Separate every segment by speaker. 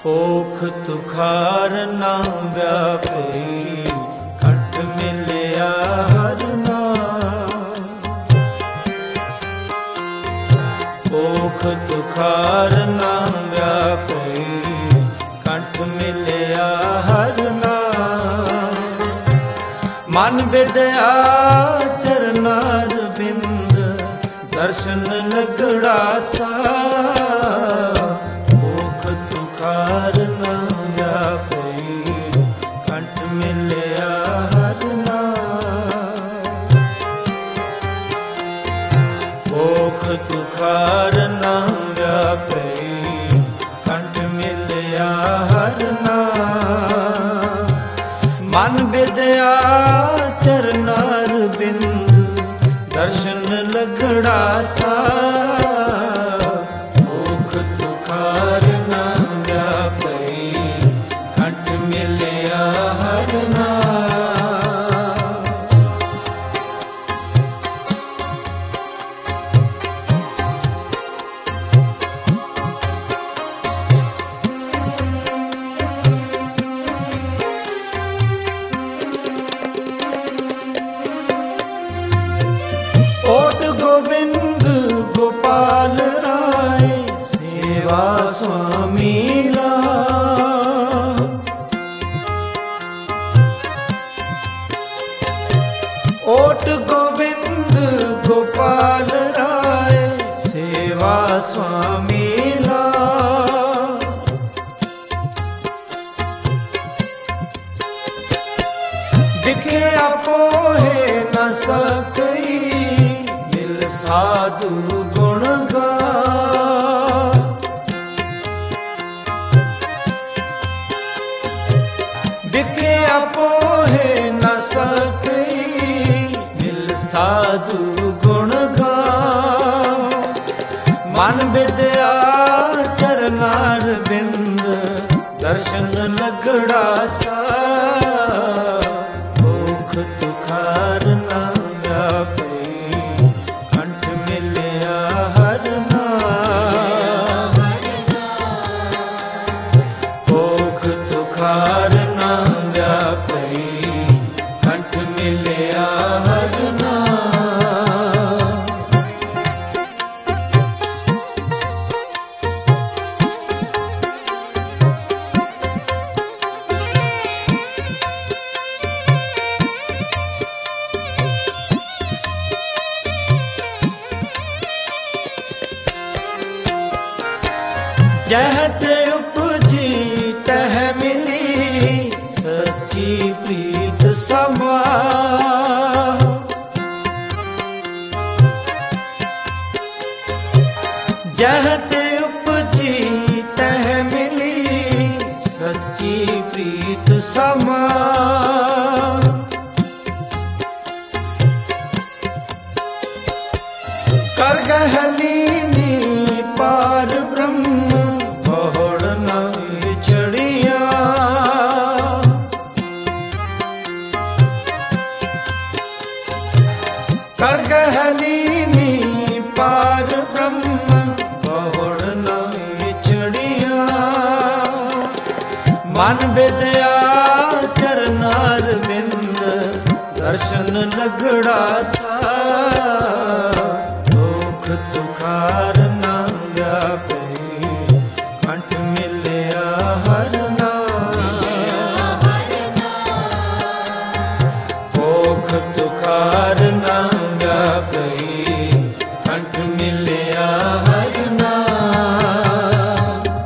Speaker 1: ओख तुखार ना व्यापी कंठ मिलिया हर नाम। ओख तुखार ना व्यापी कंठ मिलिया हर नाम। मन विद्या चरनार बिंद दर्शन लगड़ा सा। ओख तुखार ना व्यापी कंठ मिलिया हर नाम। ओख तुखार ना व्यापी कंठ मिलिया हर नाम। मन विद्या चरनार बिंद दर्शन लगड़ा सा। ओख तुखार ना व्यापी कंठ मिलिया हर नाम। ओट गोविंद गोपाल राय सेवा स्वामी ला। ओट गोविंद गोपाल राय सेवा स्वामी ला। दिखे अपोहे न सकई मिल साधु गुण गा। दिखे अपोहे न सकई मिल साधु गुण गा। मन विद्या चरनार बिंद दर्शन लगड़ा सा। ओख तुखार ना व्यापी कंठ मिलिया हर नाम। ओख तुखार ना व्यापी कंठ मिलिया हर नाम। जह ते उपजी तह मिली सच्ची प्रीत समा। जह ते उपजी तह मिली सच्ची प्रीत समा। कर गहलीनी पार ब्रह्म बहुड़ न विछड़िया। कर गहलीनी पार ब्रह्म बहुड़ न विछड़िया। मन विद्या चरनार बिंद दर्शन लगड़ा सा। ओख तुखार ना व्यापी कंठ मिलिया हर नाम। ओख तुखार ना व्यापी कंठ मिलिया हर नाम।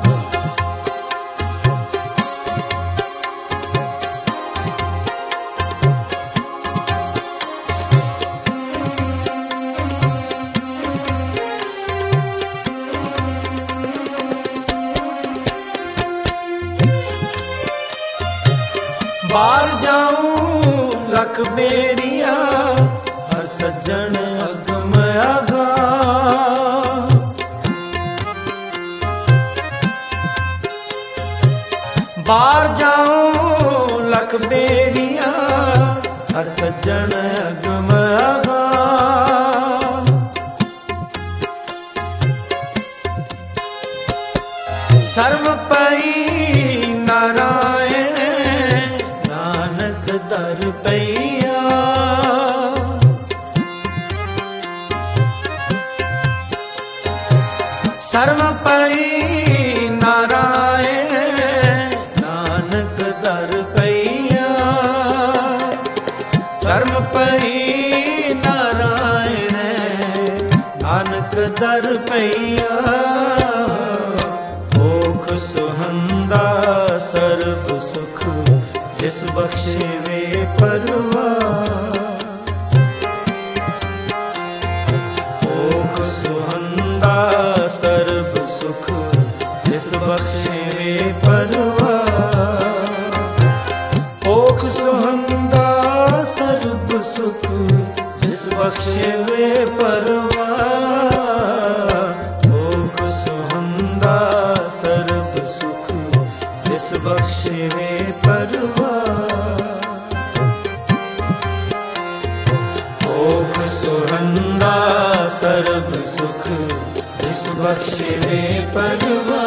Speaker 1: बार जाऊं लख बेरिया हर सज्जन अगम आगा। बार जाऊं लख बेरिया हर सज्जन अगम आगा। ਸਰਬ ਪਈ ਨਾਰਾਇਣ ਨਾਨਕ ਦਰ ਪਈਆ। ਸਰਬ ਪਈ ਨਾਰਾਇਣ ਨਾਨਕ ਦਰ ਪਈਆ। ਸਰਬ ਪਈ ਨਾਰਾਇਣ ਨਾਨਕ ਦਰ ਪਈਆ। ਓਖ ਸੁਹੰਦਾ ਸਰਬ ਸੁਖ ਜਿਸ ਬਖਸ਼ੇ ਵੇ ਪਰਵਾਰ। ਓਖ ਸੁਹੰਦਾ ਸਰਬ ਸੁਖ ਜਿਸ ਬਖਸ਼ੇ ਵੇ ਪਰਵਾਰ। ਓਖ ਸੁਹੰਦਾ ਸਰਬ ਸੁਖ ਜਿਸ ਬਖਸ਼ੇ ਵੇ ਪਰਵਾਰ। ਓਖ ਸੁਹੰਦਾ ਸਰਬ ਸੁਖ ਜਿਸ ਬਖਸ਼ੇ ਵੇ ਪਰਵਾਰ। ਓਖ ਸੁਹੰਦਾ ਸਰਬ ਸੁਖ ਜਿਸ ਬਖਸ਼ੇ ਵੇ ਪਰਵਾਰ।